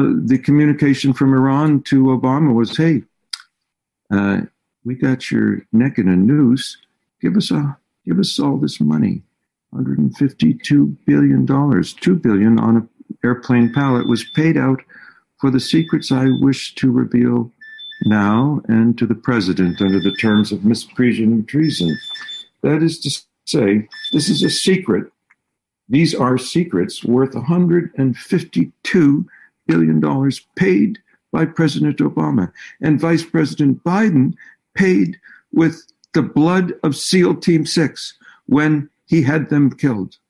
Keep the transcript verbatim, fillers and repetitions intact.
uh, the communication from Iran to Obama was, hey, uh, we got your neck in a noose. Give us a, give us all this money, one hundred fifty-two billion dollars, two billion dollars on an airplane pallet was paid out for the secrets I wish to reveal now and to the president under the terms of misprision and treason. That is to say, this is a secret. These are secrets worth one hundred fifty-two billion dollars paid by President Obama. And Vice President Biden paid with the blood of SEAL Team six when he had them killed.